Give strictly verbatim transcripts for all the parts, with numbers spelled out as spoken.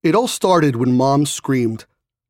It all started when Mom screamed.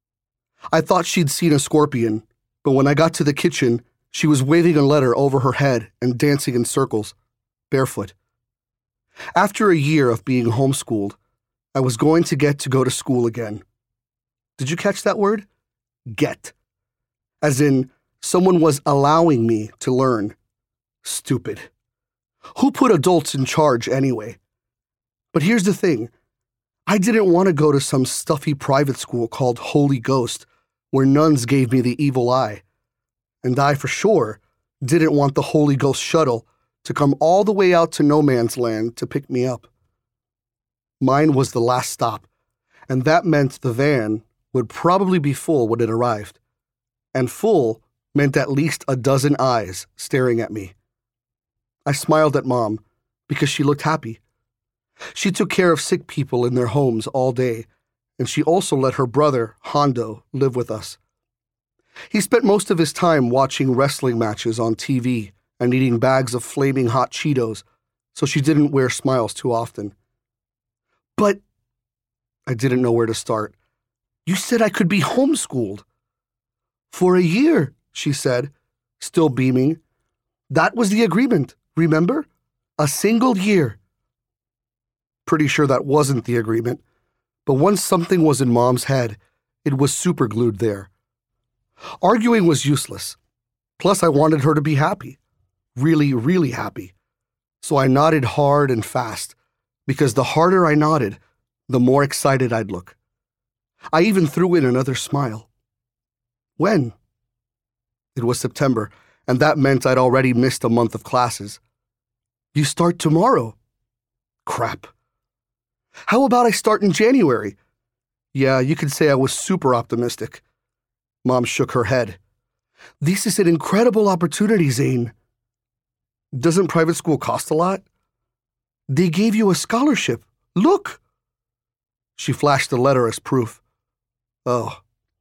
I thought she'd seen a scorpion, but when I got to the kitchen, she was waving a letter over her head and dancing in circles, barefoot. After a year of being homeschooled, I was going to get to go to school again. Did you catch that word? Get. As in, someone was allowing me to learn. Stupid. Who put adults in charge anyway? But here's the thing. I didn't want to go to some stuffy private school called Holy Ghost, where nuns gave me the evil eye. And I, for sure, didn't want the Holy Ghost shuttle to come all the way out to no man's land to pick me up. Mine was the last stop, and that meant the van would probably be full when it arrived. And full meant at least a dozen eyes staring at me. I smiled at Mom because she looked happy. She took care of sick people in their homes all day, and she also let her brother, Hondo, live with us. He spent most of his time watching wrestling matches on T V and eating bags of flaming hot Cheetos, so she didn't wear smiles too often. But I didn't know where to start. You said I could be homeschooled. For a year, she said, still beaming. That was the agreement, remember? A single year. Pretty sure that wasn't the agreement, but once something was in Mom's head, it was superglued there. Arguing was useless. Plus, I wanted her to be happy. Really, really happy. So I nodded hard and fast, because the harder I nodded, the more excited I'd look. I even threw in another smile. When? It was September, and that meant I'd already missed a month of classes. You start tomorrow. Crap. How about I start in January? Yeah, you could say I was super optimistic. Mom shook her head. This is an incredible opportunity, Zane. Doesn't private school cost a lot? They gave you a scholarship. Look! She flashed the letter as proof. Oh.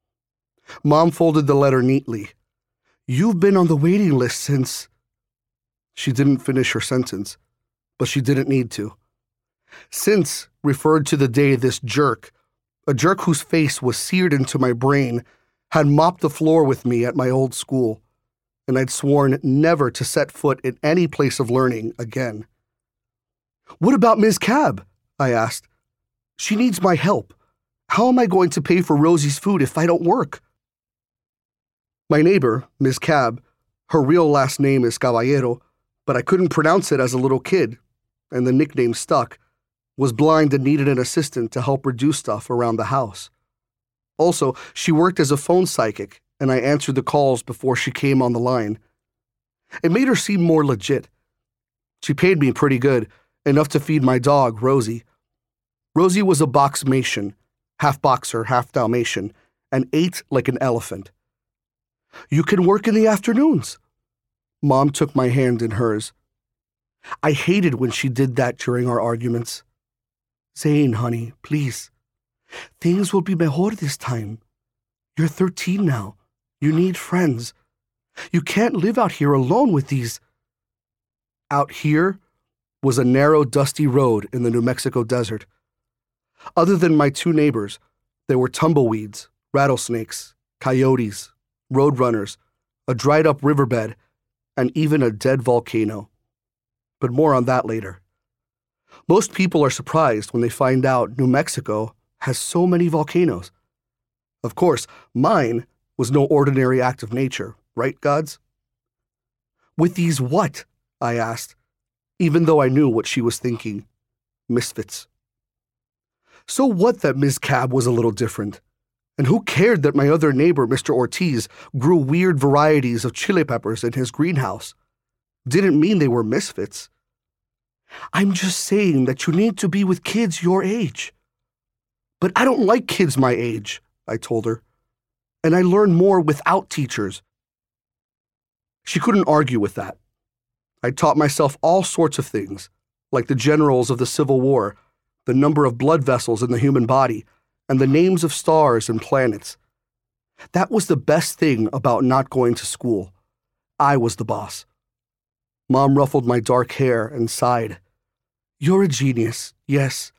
Mom folded the letter neatly. You've been on the waiting list since... She didn't finish her sentence, but she didn't need to. Since referred to the day this jerk, a jerk whose face was seared into my brain, had mopped the floor with me at my old school, and I'd sworn never to set foot in any place of learning again. What about Miz Cab? I asked. She needs my help. How am I going to pay for Rosie's food if I don't work? My neighbor, Miz Cab, her real last name is Caballero, but I couldn't pronounce it as a little kid, and the nickname stuck, was blind and needed an assistant to help her do stuff around the house. Also, she worked as a phone psychic, and I answered the calls before she came on the line. It made her seem more legit. She paid me pretty good, enough to feed my dog, Rosie. Rosie was a box-mation, half boxer, half Dalmatian, and ate like an elephant. You can work in the afternoons. Mom took my hand in hers. I hated when she did that during our arguments. Zane, honey, please. Things will be mejor this time. You're thirteen now. You need friends. You can't live out here alone with these... Out here was a narrow, dusty road in the New Mexico desert. Other than my two neighbors, there were tumbleweeds, rattlesnakes, coyotes, roadrunners, a dried-up riverbed, and even a dead volcano. But more on that later. Most people are surprised when they find out New Mexico has so many volcanoes. Of course, mine was no ordinary act of nature, right, gods? With these what? I asked, even though I knew what she was thinking. Misfits. So what that Miz Cab was a little different? And who cared that my other neighbor, Mister Ortiz, grew weird varieties of chili peppers in his greenhouse? Didn't mean they were misfits. I'm just saying that you need to be with kids your age. But I don't like kids my age, I told her. And I learn more without teachers. She couldn't argue with that. I taught myself all sorts of things, like the generals of the Civil War, the number of blood vessels in the human body, and the names of stars and planets. That was the best thing about not going to school. I was the boss. Mom ruffled my dark hair and sighed. You're a genius, yes,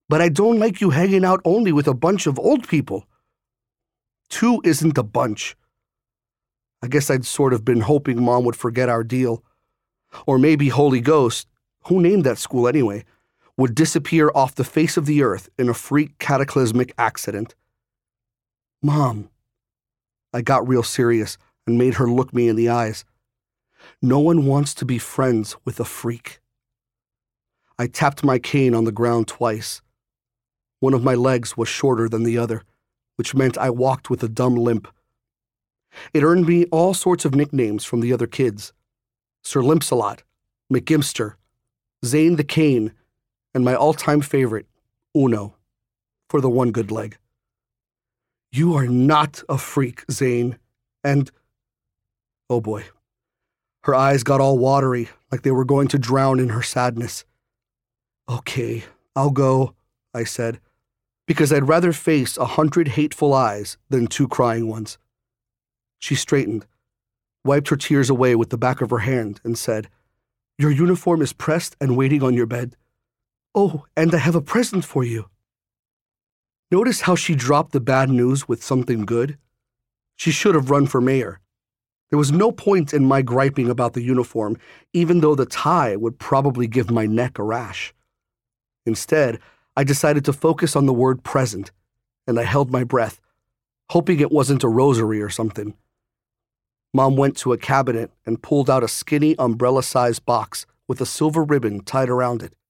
But I don't like you hanging out only with a bunch of old people. Two isn't a bunch. I guess I'd sort of been hoping Mom would forget our deal. Or maybe Holy Ghost, who named that school anyway, would disappear off the face of the earth in a freak cataclysmic accident. Mom. I got real serious and made her look me in the eyes. No one wants to be friends with a freak. I tapped my cane on the ground twice. One of my legs was shorter than the other, which meant I walked with a dumb limp. It earned me all sorts of nicknames from the other kids. Sir Limpsalot, McGimster, Zane the Cane, and my all-time favorite, Uno, for the one good leg. You are not a freak, Zane, and... Oh boy. Her eyes got all watery, like they were going to drown in her sadness. Okay, I'll go, I said, because I'd rather face a hundred hateful eyes than two crying ones. She straightened, wiped her tears away with the back of her hand, and said, Your uniform is pressed and waiting on your bed. Oh, and I have a present for you. Notice how she dropped the bad news with something good? She should have run for mayor. There was no point in my griping about the uniform, even though the tie would probably give my neck a rash. Instead, I decided to focus on the word present, and I held my breath, hoping it wasn't a rosary or something. Mom went to a cabinet and pulled out a skinny umbrella-sized box with a silver ribbon tied around it.